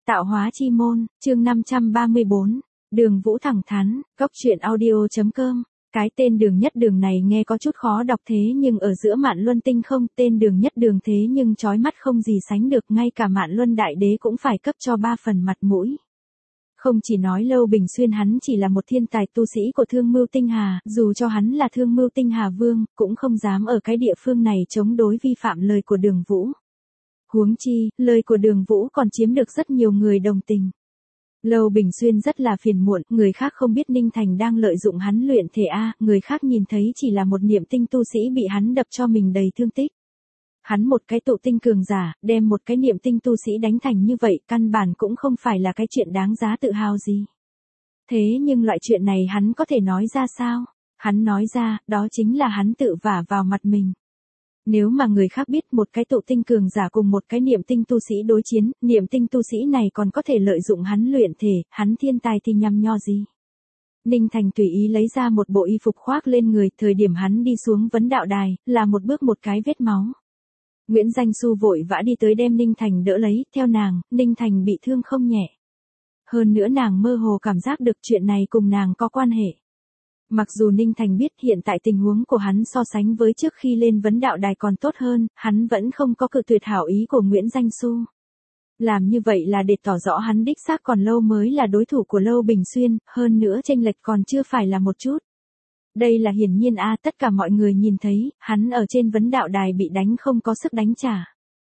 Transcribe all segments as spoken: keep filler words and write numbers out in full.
Tạo hóa chi môn, chương năm trăm ba mươi bốn, Đường Vũ thẳng thắn, góc truyện audio chấm com. Cái tên Đường Nhất Đường này nghe có chút khó đọc thế nhưng ở giữa Mạn Luân Tinh không, tên Đường Nhất Đường thế nhưng chói mắt không gì sánh được, ngay cả Mạn Luân Đại Đế cũng phải cấp cho ba phần mặt mũi. Không chỉ nói Lâu Bình Xuyên hắn chỉ là một thiên tài tu sĩ của Thương Mưu Tinh Hà, dù cho hắn là Thương Mưu Tinh Hà Vương, cũng không dám ở cái địa phương này chống đối vi phạm lời của Đường Vũ. Huống chi, lời của Đường Vũ còn chiếm được rất nhiều người đồng tình. Lâu Bình Xuyên rất là phiền muộn, người khác không biết Ninh Thành đang lợi dụng hắn luyện thể A, người khác nhìn thấy chỉ là một niệm tinh tu sĩ bị hắn đập cho mình đầy thương tích. Hắn một cái tụ tinh cường giả, đem một cái niệm tinh tu sĩ đánh thành như vậy, căn bản cũng không phải là cái chuyện đáng giá tự hào gì. Thế nhưng loại chuyện này hắn có thể nói ra sao? Hắn nói ra, đó chính là hắn tự vả vào mặt mình. Nếu mà người khác biết một cái tụ tinh cường giả cùng một cái niệm tinh tu sĩ đối chiến, niệm tinh tu sĩ này còn có thể lợi dụng hắn luyện thể, hắn thiên tài thì nhằm nho gì. Ninh Thành tùy ý lấy ra một bộ y phục khoác lên người, thời điểm hắn đi xuống vấn đạo đài, là một bước một cái vết máu. Nguyễn Danh Xu vội vã đi tới đem Ninh Thành đỡ lấy, theo nàng, Ninh Thành bị thương không nhẹ. Hơn nữa nàng mơ hồ cảm giác được chuyện này cùng nàng có quan hệ. Mặc dù Ninh Thành biết hiện tại tình huống của hắn so sánh với trước khi lên vấn đạo đài còn tốt hơn, hắn vẫn không có cự tuyệt hảo ý của Nguyễn Danh Xu. Làm như vậy là để tỏ rõ hắn đích xác còn lâu mới là đối thủ của Lâu Bình Xuyên, hơn nữa chênh lệch còn chưa phải là một chút. Đây là hiển nhiên a, tất cả mọi người nhìn thấy, hắn ở trên vấn đạo đài bị đánh không có sức đánh trả.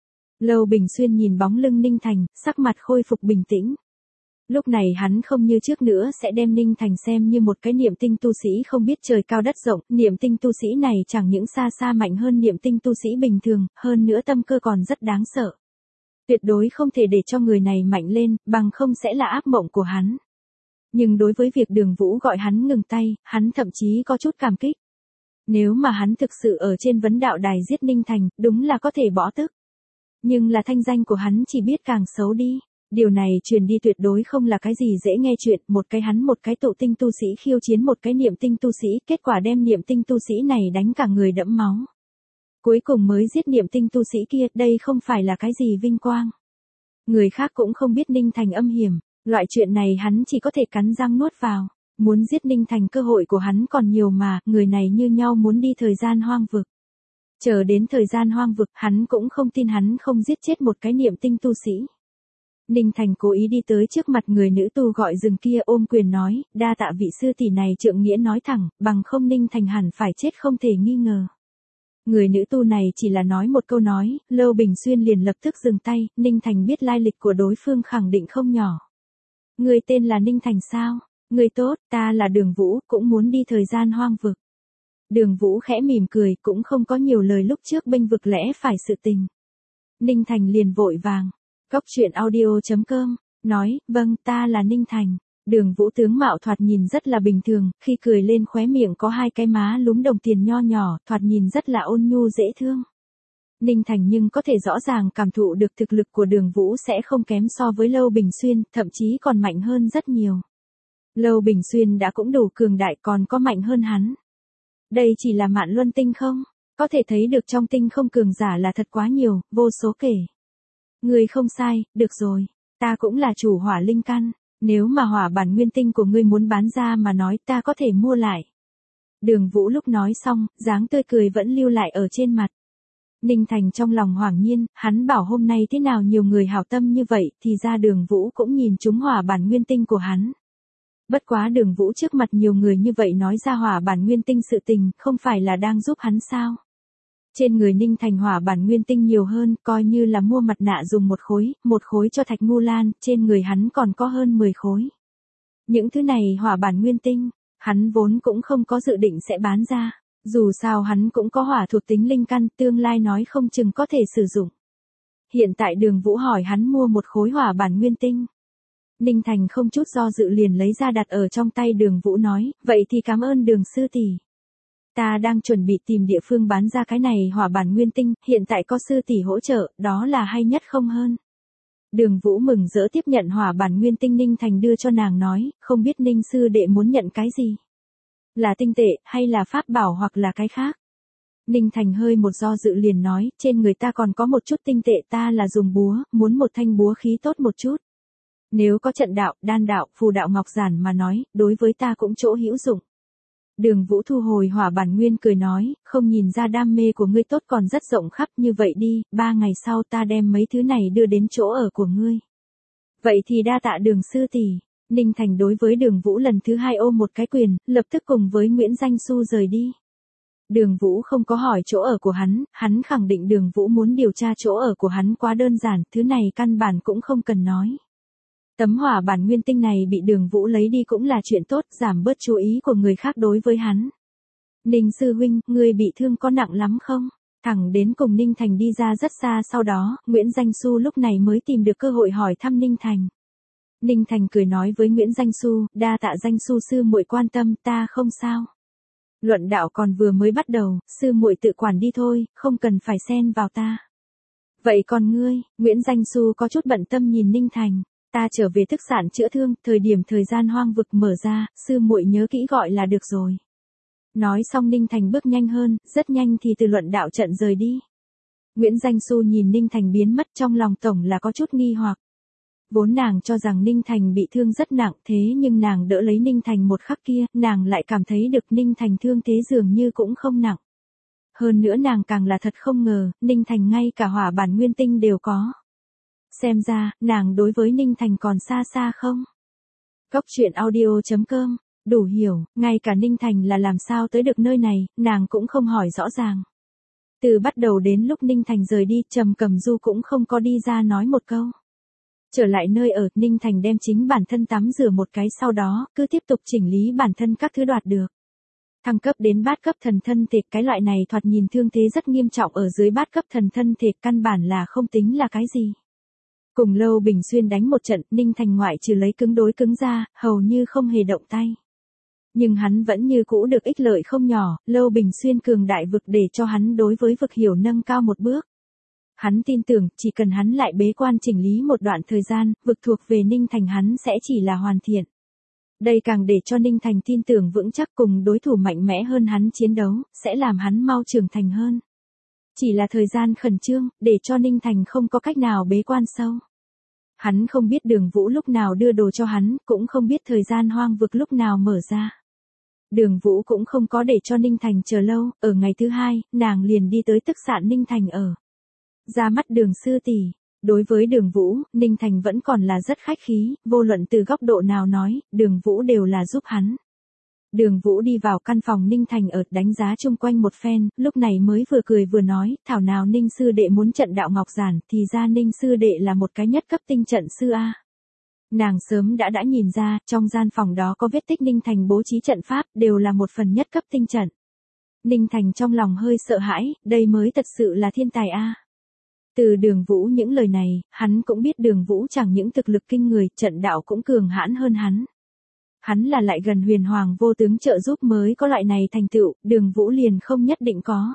Lâu Bình Xuyên nhìn bóng lưng Ninh Thành, sắc mặt khôi phục bình tĩnh. Lúc này hắn không như trước nữa sẽ đem Ninh Thành xem như một cái niệm tinh tu sĩ không biết trời cao đất rộng, niệm tinh tu sĩ này chẳng những xa xa mạnh hơn niệm tinh tu sĩ bình thường, hơn nữa tâm cơ còn rất đáng sợ. Tuyệt đối không thể để cho người này mạnh lên, bằng không sẽ là ác mộng của hắn. Nhưng đối với việc Đường Vũ gọi hắn ngừng tay, hắn thậm chí có chút cảm kích. Nếu mà hắn thực sự ở trên vấn đạo đài giết Ninh Thành, đúng là có thể bỏ tức. Nhưng là thanh danh của hắn chỉ biết càng xấu đi. Điều này truyền đi tuyệt đối không là cái gì dễ nghe chuyện, một cái hắn một cái tụ tinh tu sĩ khiêu chiến một cái niệm tinh tu sĩ, kết quả đem niệm tinh tu sĩ này đánh cả người đẫm máu. Cuối cùng mới giết niệm tinh tu sĩ kia, đây không phải là cái gì vinh quang. Người khác cũng không biết Ninh Thành âm hiểm, loại chuyện này hắn chỉ có thể cắn răng nuốt vào. Muốn giết Ninh Thành cơ hội của hắn còn nhiều mà, người này như nhau muốn đi thời gian hoang vực. Chờ đến thời gian hoang vực, hắn cũng không tin hắn không giết chết một cái niệm tinh tu sĩ. Ninh Thành cố ý đi tới trước mặt người nữ tu gọi dừng kia, ôm quyền nói, đa tạ vị sư tỷ này trượng nghĩa nói thẳng, bằng không Ninh Thành hẳn phải chết không thể nghi ngờ. Người nữ tu này chỉ là nói một câu nói, Lâu Bình Xuyên liền lập tức dừng tay, Ninh Thành biết lai lịch của đối phương khẳng định không nhỏ. Người tên là Ninh Thành sao? Người tốt, ta là Đường Vũ, cũng muốn đi thời gian hoang vực. Đường Vũ khẽ mỉm cười, cũng không có nhiều lời lúc trước bênh vực lẽ phải sự tình. Ninh Thành liền vội vàng. Góc truyện audio chấm com, nói, vâng, ta là Ninh Thành. Đường Vũ tướng mạo thoạt nhìn rất là bình thường, khi cười lên khóe miệng có hai cái má lúm đồng tiền nho nhỏ, thoạt nhìn rất là ôn nhu dễ thương. Ninh Thành nhưng có thể rõ ràng cảm thụ được thực lực của Đường Vũ sẽ không kém so với Lâu Bình Xuyên, thậm chí còn mạnh hơn rất nhiều. Lâu Bình Xuyên đã cũng đủ cường đại còn có mạnh hơn hắn. Đây chỉ là Mạn Luân Tinh không? Có thể thấy được trong tinh không cường giả là thật quá nhiều, vô số kể. Ngươi không sai, được rồi, ta cũng là chủ hỏa linh căn, nếu mà hỏa bản nguyên tinh của ngươi muốn bán ra mà nói ta có thể mua lại. Đường Vũ lúc nói xong, dáng tươi cười vẫn lưu lại ở trên mặt. Ninh Thành trong lòng hoảng nhiên, hắn bảo hôm nay thế nào nhiều người hảo tâm như vậy, thì ra Đường Vũ cũng nhìn trúng hỏa bản nguyên tinh của hắn. Bất quá Đường Vũ trước mặt nhiều người như vậy nói ra hỏa bản nguyên tinh sự tình, không phải là đang giúp hắn sao? Trên người Ninh Thành hỏa bản nguyên tinh nhiều hơn, coi như là mua mặt nạ dùng một khối, một khối cho Thạch Ngu Lan, trên người hắn còn có hơn mười khối. Những thứ này hỏa bản nguyên tinh, hắn vốn cũng không có dự định sẽ bán ra, dù sao hắn cũng có hỏa thuộc tính linh căn, tương lai nói không chừng có thể sử dụng. Hiện tại Đường Vũ hỏi hắn mua một khối hỏa bản nguyên tinh. Ninh Thành không chút do dự liền lấy ra đặt ở trong tay Đường Vũ nói, vậy thì cảm ơn Đường sư tỷ. Ta đang chuẩn bị tìm địa phương bán ra cái này hỏa bản nguyên tinh, hiện tại có sư tỷ hỗ trợ, đó là hay nhất không hơn. Đường Vũ mừng rỡ tiếp nhận hỏa bản nguyên tinh, Ninh Thành đưa cho nàng nói, không biết Ninh sư đệ muốn nhận cái gì? Là tinh tệ, hay là pháp bảo hoặc là cái khác? Ninh Thành hơi một do dự liền nói, trên người ta còn có một chút tinh tệ, ta là dùng búa, muốn một thanh búa khí tốt một chút. Nếu có trận đạo, đan đạo, phù đạo ngọc giản mà nói, đối với ta cũng chỗ hữu dụng. Đường Vũ thu hồi hỏa bản nguyên cười nói, không nhìn ra đam mê của ngươi tốt còn rất rộng khắp như vậy đi, ba ngày sau ta đem mấy thứ này đưa đến chỗ ở của ngươi. Vậy thì đa tạ Đường sư tỷ. Ninh Thành đối với Đường Vũ lần thứ hai ôm một cái quyền, lập tức cùng với Nguyễn Danh Xu rời đi. Đường Vũ không có hỏi chỗ ở của hắn, hắn khẳng định Đường Vũ muốn điều tra chỗ ở của hắn quá đơn giản, thứ này căn bản cũng không cần nói. Tấm hỏa bản nguyên tinh này bị Đường Vũ lấy đi cũng là chuyện tốt, giảm bớt chú ý của người khác đối với hắn. Ninh sư huynh, ngươi bị thương có nặng lắm không? Thẳng đến cùng Ninh Thành đi ra rất xa sau đó, Nguyễn Danh Xu lúc này mới tìm được cơ hội hỏi thăm Ninh Thành. Ninh Thành cười nói với Nguyễn Danh Xu, đa tạ Danh Xu sư muội quan tâm, ta không sao. Luận đạo còn vừa mới bắt đầu, sư muội tự quản đi thôi, không cần phải xen vào ta. Vậy còn ngươi? Nguyễn Danh Xu có chút bận tâm nhìn Ninh Thành. Ta trở về thức sản chữa thương, thời điểm thời gian hoang vực mở ra, sư muội nhớ kỹ gọi là được rồi. Nói xong Ninh Thành bước nhanh hơn, rất nhanh thì từ luận đạo trận rời đi. Nguyễn Danh Xu nhìn Ninh Thành biến mất trong lòng tổng là có chút nghi hoặc. Vốn nàng cho rằng Ninh Thành bị thương rất nặng thế nhưng nàng đỡ lấy Ninh Thành một khắc kia, nàng lại cảm thấy được Ninh Thành thương thế dường như cũng không nặng. Hơn nữa nàng càng là thật không ngờ, Ninh Thành ngay cả hỏa bản nguyên tinh đều có. Xem ra, nàng đối với Ninh Thành còn xa xa không? Cốc truyện audio chấm com, đủ hiểu, ngay cả Ninh Thành là làm sao tới được nơi này, nàng cũng không hỏi rõ ràng. Từ bắt đầu đến lúc Ninh Thành rời đi, Trầm Cầm Du cũng không có đi ra nói một câu. Trở lại nơi ở, Ninh Thành đem chính bản thân tắm rửa một cái sau đó, cứ tiếp tục chỉnh lý bản thân các thứ đoạt được. Thăng cấp đến bát cấp thần thân thể, cái loại này thoạt nhìn thương thế rất nghiêm trọng ở dưới bát cấp thần thân thể, căn bản là không tính là cái gì. Cùng Lâu Bình Xuyên đánh một trận, Ninh Thành ngoại trừ lấy cứng đối cứng ra, hầu như không hề động tay. Nhưng hắn vẫn như cũ được ích lợi không nhỏ, Lâu Bình Xuyên cường đại vực để cho hắn đối với vực hiểu nâng cao một bước. Hắn tin tưởng, chỉ cần hắn lại bế quan chỉnh lý một đoạn thời gian, vực thuộc về Ninh Thành hắn sẽ chỉ là hoàn thiện. Đây càng để cho Ninh Thành tin tưởng vững chắc cùng đối thủ mạnh mẽ hơn hắn chiến đấu, sẽ làm hắn mau trưởng thành hơn. Chỉ là thời gian khẩn trương, để cho Ninh Thành không có cách nào bế quan sâu. Hắn không biết Đường Vũ lúc nào đưa đồ cho hắn, cũng không biết thời gian hoang vực lúc nào mở ra. Đường Vũ cũng không có để cho Ninh Thành chờ lâu, ở ngày thứ hai, nàng liền đi tới tức sạn Ninh Thành ở. Ra mắt Đường sư tỷ. Đối với Đường Vũ, Ninh Thành vẫn còn là rất khách khí, vô luận từ góc độ nào nói, Đường Vũ đều là giúp hắn. Đường Vũ đi vào căn phòng Ninh Thành ở, đánh giá chung quanh một phen, lúc này mới vừa cười vừa nói, thảo nào Ninh sư đệ muốn trận đạo ngọc giản, thì ra Ninh sư đệ là một cái nhất cấp tinh trận sư a. Nàng sớm đã đã nhìn ra, trong gian phòng đó có vết tích Ninh Thành bố trí trận pháp, đều là một phần nhất cấp tinh trận. Ninh Thành trong lòng hơi sợ hãi, đây mới thật sự là thiên tài a. Từ Đường Vũ những lời này, hắn cũng biết Đường Vũ chẳng những thực lực kinh người, trận đạo cũng cường hãn hơn hắn. Hắn là lại gần huyền hoàng vô tướng trợ giúp mới có loại này thành tựu, Đường Vũ liền không nhất định có.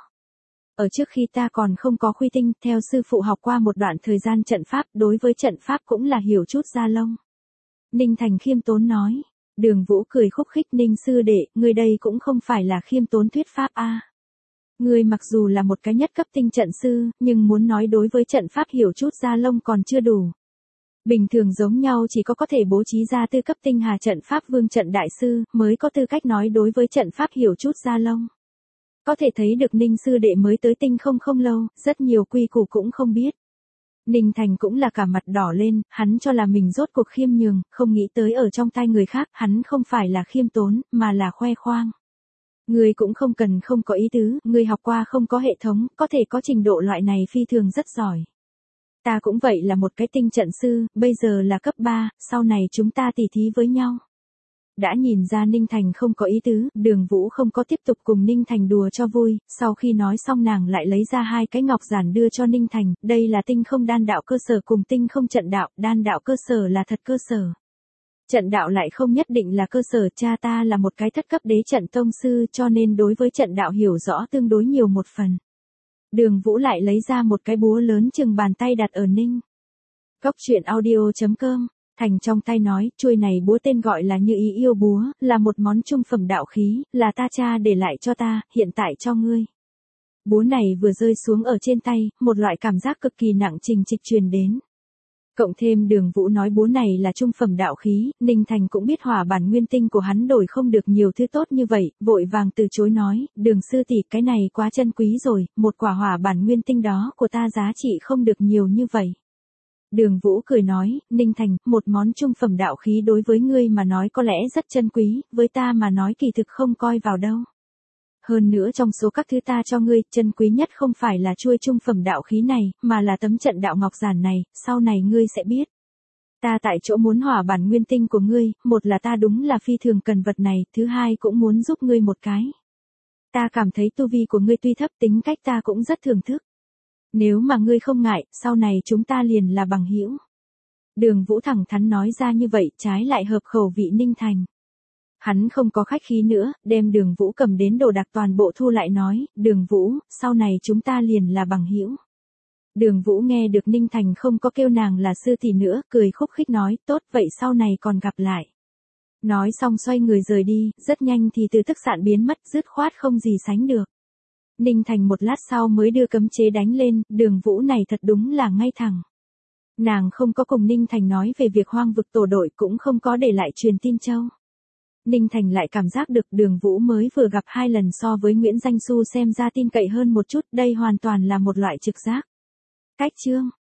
Ở trước khi ta còn không có khuy tinh, theo sư phụ học qua một đoạn thời gian trận pháp, đối với trận pháp cũng là hiểu chút ra lông. Ninh Thành khiêm tốn nói. Đường Vũ cười khúc khích, Ninh sư đệ, ngươi đây cũng không phải là khiêm tốn thuyết pháp a. Ngươi mặc dù là một cái nhất cấp tinh trận sư, nhưng muốn nói đối với trận pháp hiểu chút ra lông còn chưa đủ. Bình thường giống nhau chỉ có có thể bố trí ra tư cấp tinh hà trận pháp vương trận đại sư, mới có tư cách nói đối với trận pháp hiểu chút ra lông. Có thể thấy được Ninh sư đệ mới tới tinh không không lâu, rất nhiều quy củ cũng không biết. Ninh Thành cũng là cả mặt đỏ lên, hắn cho là mình rốt cuộc khiêm nhường, không nghĩ tới ở trong tay người khác, hắn không phải là khiêm tốn, mà là khoe khoang. Ngươi cũng không cần không có ý tứ, ngươi học qua không có hệ thống, có thể có trình độ loại này phi thường rất giỏi. Ta cũng vậy là một cái tinh trận sư, bây giờ là cấp ba, sau này chúng ta tỉ thí với nhau. Đã nhìn ra Ninh Thành không có ý tứ, Đường Vũ không có tiếp tục cùng Ninh Thành đùa cho vui, sau khi nói xong nàng lại lấy ra hai cái ngọc giản đưa cho Ninh Thành, đây là tinh không đan đạo cơ sở cùng tinh không trận đạo, đan đạo cơ sở là thật cơ sở. Trận đạo lại không nhất định là cơ sở, cha ta là một cái thất cấp đế trận tông sư cho nên đối với trận đạo hiểu rõ tương đối nhiều một phần. Đường Vũ lại lấy ra một cái búa lớn chừng bàn tay đặt ở Ninh. Cốc truyện audio chấm com, Thành trong tay nói, chuôi này búa tên gọi là Như Ý Yêu Búa, là một món trung phẩm đạo khí, là ta cha để lại cho ta, hiện tại cho ngươi. Búa này vừa rơi xuống ở trên tay, một loại cảm giác cực kỳ nặng trình trịch truyền đến. Cộng thêm Đường Vũ nói búa này là trung phẩm đạo khí, Ninh Thành cũng biết hỏa bản nguyên tinh của hắn đổi không được nhiều thứ tốt như vậy, vội vàng từ chối nói, Đường sư tỷ cái này quá chân quý rồi, một quả hỏa bản nguyên tinh đó của ta giá trị không được nhiều như vậy. Đường Vũ cười nói, Ninh Thành, một món trung phẩm đạo khí đối với ngươi mà nói có lẽ rất chân quý, với ta mà nói kỳ thực không coi vào đâu. Hơn nữa trong số các thứ ta cho ngươi, chân quý nhất không phải là chuôi trung phẩm đạo khí này, mà là tấm trận đạo ngọc giản này, sau này ngươi sẽ biết. Ta tại chỗ muốn hỏa bản nguyên tinh của ngươi, một là ta đúng là phi thường cần vật này, thứ hai cũng muốn giúp ngươi một cái. Ta cảm thấy tu vi của ngươi tuy thấp, tính cách ta cũng rất thưởng thức. Nếu mà ngươi không ngại, sau này chúng ta liền là bằng hữu. Đường Vũ thẳng thắn nói ra như vậy, trái lại hợp khẩu vị Ninh Thành. Hắn không có khách khí nữa, đem Đường Vũ cầm đến đồ đạc toàn bộ thu lại nói, Đường Vũ, sau này chúng ta liền là bằng hữu. Đường Vũ nghe được Ninh Thành không có kêu nàng là sư tỷ nữa, cười khúc khích nói, tốt vậy sau này còn gặp lại. Nói xong xoay người rời đi, rất nhanh thì từ tức sạn biến mất, dứt khoát không gì sánh được. Ninh Thành một lát sau mới đưa cấm chế đánh lên, Đường Vũ này thật đúng là ngay thẳng. Nàng không có cùng Ninh Thành nói về việc hoang vực tổ đội, cũng không có để lại truyền tin châu. Ninh Thành lại cảm giác được Đường Vũ mới vừa gặp hai lần so với Nguyễn Danh Xu xem ra tin cậy hơn một chút, đây hoàn toàn là một loại trực giác. Cách chương